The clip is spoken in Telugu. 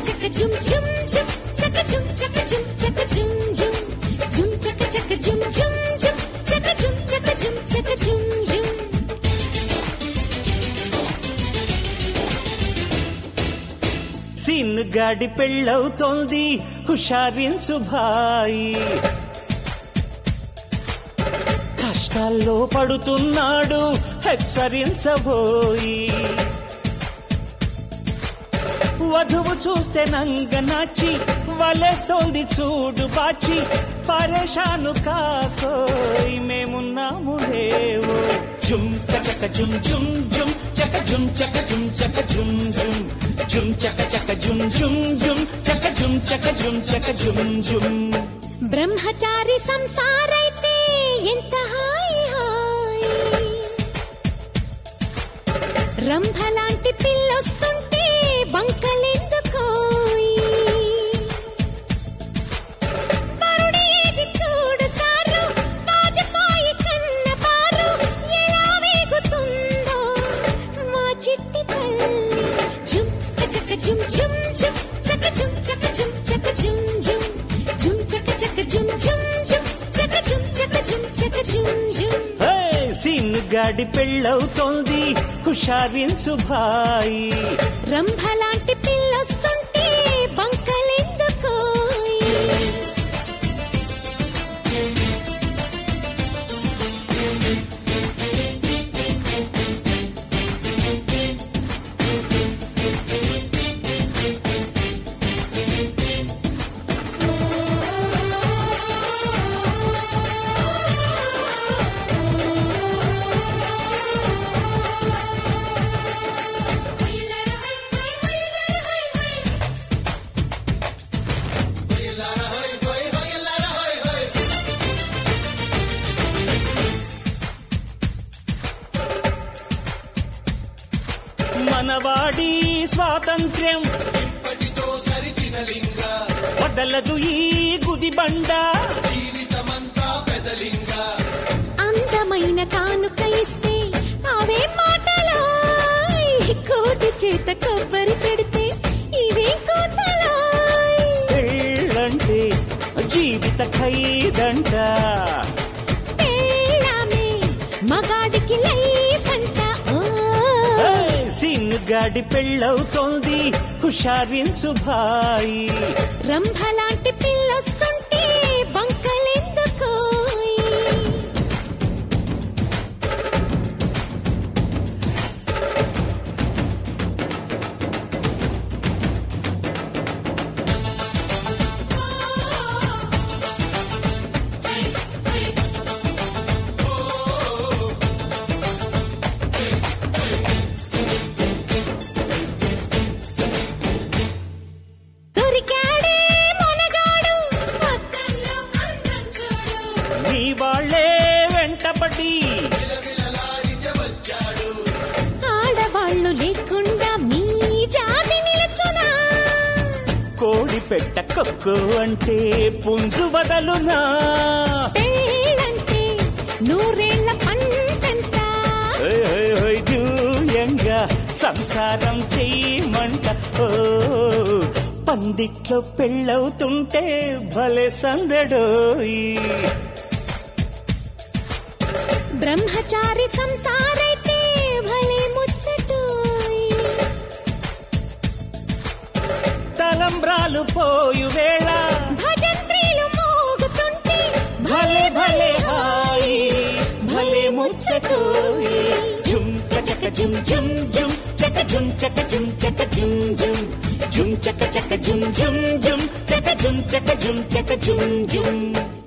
chaka jum jum jum, chaka jum chaka jum chaka jum jum, jum chaka chaka jum jum jum, chaka jum chaka jum chaka jum jum. సీన్ గాడి పెళ్ళవుతోంది హుషారించు భాయి, కష్టాల్లో పడుతున్నాడు హెచ్చరించబోయి, వధువు చూస్తే నంగనాచి వలేస్తోంది చూడు బాచి, పరేషాను కాకోయ్ మేమున్నాము లేవో. జుమ్ చక జుమ్ జుమ్ జుమ్ చక జుమ్ చక జుమ్ చక జుమ్ జుమ్, జుమ్ చక చక జుమ్ జుమ్ జుమ్ చక జుమ్ చక జుమ్ చక జుమ్ జుమ్. బ్రహ్మచారి సంసారైతే ఎంత హాయి హాయి, రంభలాంటి పిల్లొస్తుంటే బంకలెందుకోయి, వరుడి ఏది చూడు సారు వాజపాయి కన్న పారు, ఎలా వేగుతుందో మా చిట్టి తల్లి. జుమ్ చక జుమ్ జుమ్ జుమ్ చక జుమ్ చక జుమ్ చక జుమ్ జుమ్, జుమ్ చక చక జుమ్ జుమ్ జుమ్ చక జుమ్ చక జుమ్ చక జుమ్ జుమ్. సీన్ గాడి పెళ్ళవుతోంది హుషారించు భాయి, రంభలాంటి పిల్లొస్తుంటే బంకలెందుకోయి. మనవాడి స్వాతంత్ర్యం వదలదు ఈ గుదిబండ, అందమైన కానుక ఇస్తే అవే మాటలో, కోటి చేత కొబ్బరి పెడితే ఇవే కోతలో. పెళ్ళంటే జీవిత ఖైదంట, పెళ్ళామే మగాడికి లైఫ్ అంట. సీన్ గాడి పెళ్ళవుతోంది హుషారించు భాయి, రంభలాంటి పిల్లొస్తుంటే బంకలెందుకోయి. దొరికాడే మొనగాడు మొత్తంలో అందం చూడు, నీ వాళ్ళే వెంటపడి ఆడవాళ్ళు లేకుండా మీ జాతి నిలుచునా, కోడి పెట్ట కొక్కు అంటే పుంజు వదలునా, పెళ్ళంటే నూరేళ్ల పంటంట. దూయంగా సంసారం చెయ్యమంట. ఓ పందిట్లో పెళ్ళవుతుంటే భలే సందడోయి, బ్రహ్మచారి సంసారైతే భలే ముచ్చటోయి, తలంబ్రాలు పోయు వేళ భజంత్రీలు మోగుతుంటే భలే భలే హాయి భలే ముచ్చటోయి. జుమ్ చక జుమ్ జుమ్ జుమ్ చక జుమ్ చక జుమ్ చక జుమ్ జుమ్, జుమ్ చక చక జుమ్ జుమ్ జుమ్ చక జుమ్ చక జుమ్ చక జుమ్ జుమ్.